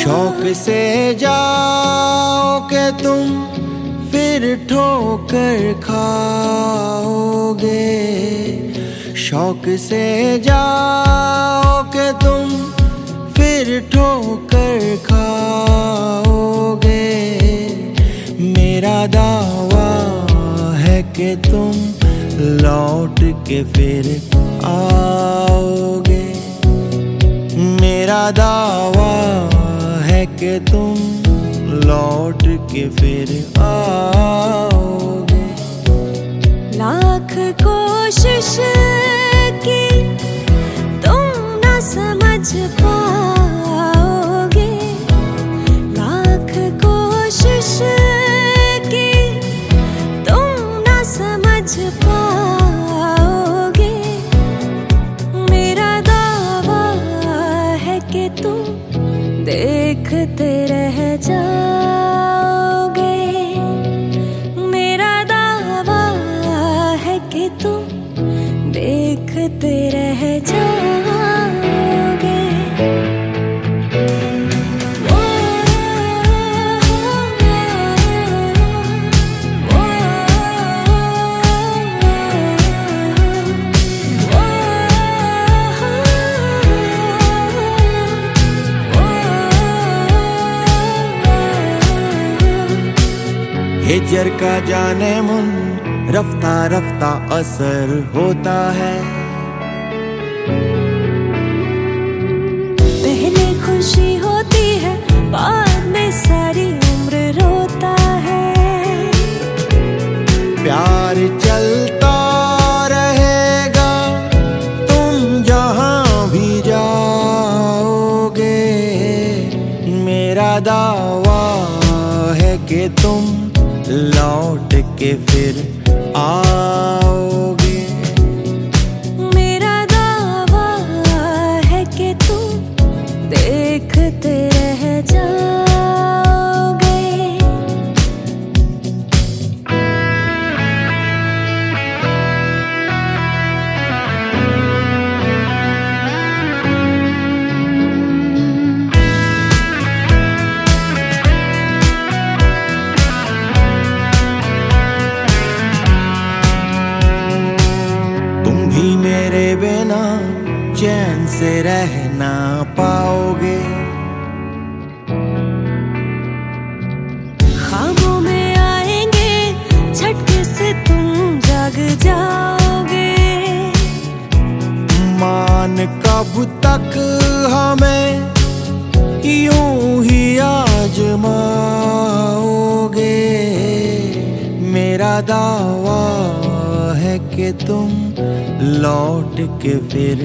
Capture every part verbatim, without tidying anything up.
शौक से जाओ के तुम फिर ठोकर खाओगे। शौक से जाओ के तुम फिर ठोकर खाओगे। मेरा दावा है कि तुम लौट के फिर आओगे। मेरा दावा है कि तुम लौट के फिर आओगे। लाख कोशिश की तुम न समझ पाओगे। लाख कोशिश की तुम न समझ पाओगे। मेरा दावा है कि तुम देखते रह जाओगे। मेरा दावा है कि तुम देखते रह जाओगे। हिजर का जाने मन रफ्ता रफ्ता असर होता है। पहले खुशी होती है, बाद में सारी उम्र रोता है। प्यार चलता रहेगा तुम जहां भी जाओगे। मेरा दावा है कि तुम लौट के फिर आओगे। मेरा दावा है कि तुम देखते रह जाओगे। मेरे बिना चैन से रह ना पाओगे। ख्वाबों में आएंगे झटके से तुम जाग जाओगे। मान कब तक हमें यूं ही आजमाओगे। मेरा दावा है कि तुम लौट के फिर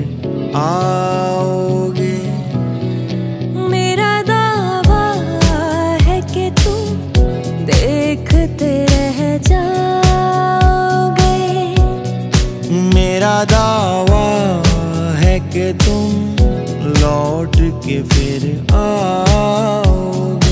आओगे। मेरा दावा है कि तुम देखते रह जाओगे। मेरा दावा है कि तुम लौट के फिर आओगे।